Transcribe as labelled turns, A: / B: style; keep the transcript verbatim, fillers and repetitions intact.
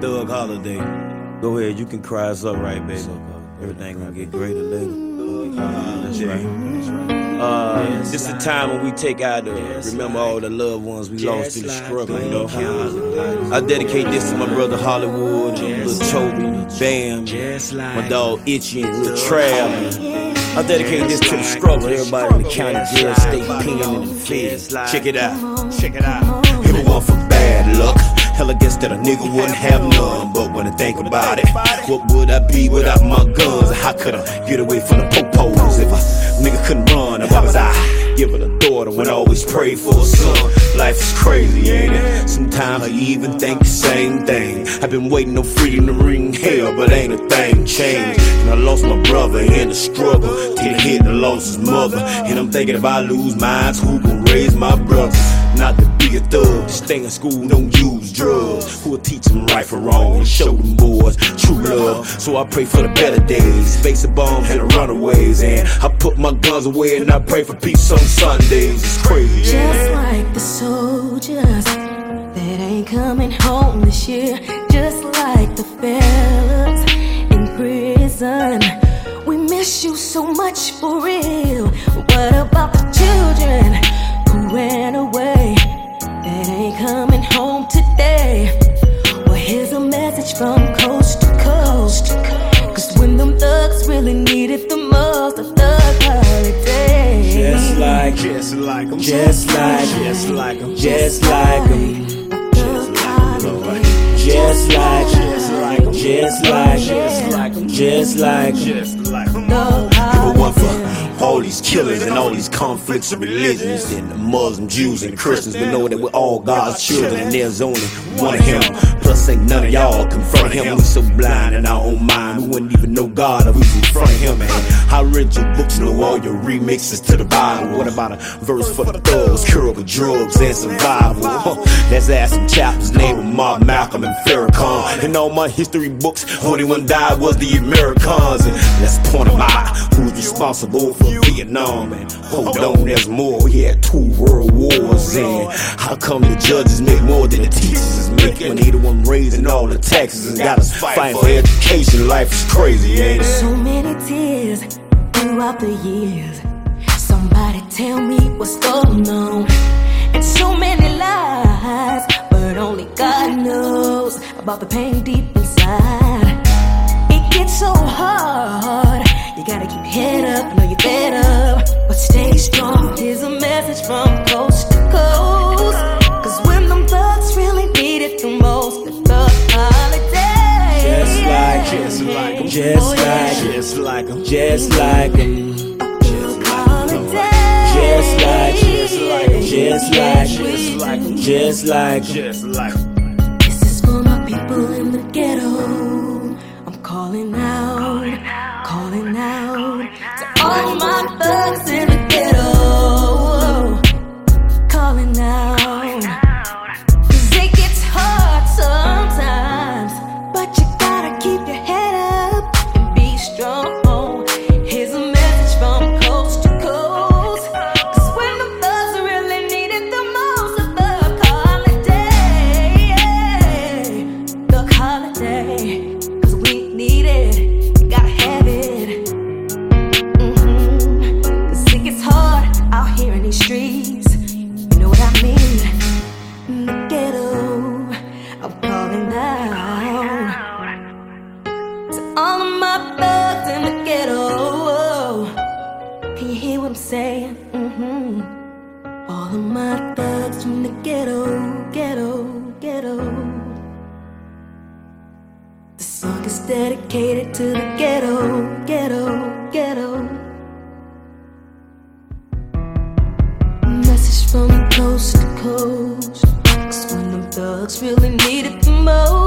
A: Thug Holiday. Go ahead, you can cry us up, right, baby? Everything gonna get greater later. Uh, that's right. That's right. Uh, this is the time when we take out to remember all the loved ones we lost through the struggle, you know. I dedicate this to my brother Hollywood, and Lil Chobi, Bam, my dog Itchy, and Lil Trav. I dedicate this to the struggle, everybody in the county jail, state pen, and the feds. Check it out, check it out. Everyone for bad luck. Hell, I guess that a nigga wouldn't have none. But when I think about it, what would I be without my guns? How could I get away from the po-pos if a nigga couldn't run? Why was I giving a daughter when I always prayed for a son? Life is crazy, ain't it? Sometimes I even think the same thing. I've been waiting on freedom to ring hell, but ain't a thing changed. And I lost my brother in the struggle till the hit and lost his mother. And I'm thinking if I lose mine, who gon' raise my brother? Not to be a thug, just stay in school, don't use drugs. Who'll teach them right from wrong and show them boys true love? So I pray for the better days, face a bomb and the runaways. And I put my guns away and I pray for peace on Sundays. It's crazy.
B: Just like the soldiers that ain't coming home this year. Just like the fellas in prison. We miss you so much for real. What about the children who ran away, that ain't coming home today? Well, here's a message from coast to coast. Cause when them thugs really needed the most, the thug holiday.
A: Just like, just like em, just like, just like em, just like em, just like, just like, just like, just like, just like, just like, people want for all these killers and all these conflicts of religions, and the Muslims, Jews, and Christians. We know that we're all God's children, and there's only one of Him. Plus, ain't none of y'all confront Him. We so blind in our own mind, we wouldn't even know God if we was in front of Him. Man, I read your books, know all your remixes to the Bible. What about a verse for the thugs, cure with drugs and survival? Huh. Let's ask some chapters, name of Mark, Malcolm, and Farrakhan. In all my history books, only one died was the Americans. And let's point them out, who's responsible for Vietnam? And hold on, there's more. We had two world wars. And how come the judges make more than the teachers is making? When they the one raising all the taxes and got us fighting for education. Life is crazy, ain't it?
B: So many tears throughout the years. Somebody tell me what's going on. And so many lies, but only God knows about the pain deep inside. It gets so hard, you gotta keep your head up. I know you're fed up, but stay strong. Here's a message from coast to coast. Cause when them thugs really need it the most, the thug holiday.
A: Just like, just like em, just like, just like em, just like em, just like, just like, just like, just like, just like, just like.
B: This is for my people in the ghetto. I'm calling out, calling out to all my thugs in the ghetto. Calling out, cause it gets hard sometimes, but you gotta keep your head up and be strong. Here's a message from coast to coast. Cause when the thugs really need it the most, the thug holiday. Thug holiday. Cause we need it, gotta have it. Mm-hmm. Cause it gets hard out here in these streets. You know what I mean? In the ghetto, I'm calling out to all of my thugs in the ghetto. Can you hear what I'm saying? Mm-hmm. All of my thugs from the ghetto, ghetto, ghetto. The song is dedicated to the ghetto, ghetto, ghetto. Message from coast to coast. Cause when them thugs really need it the most,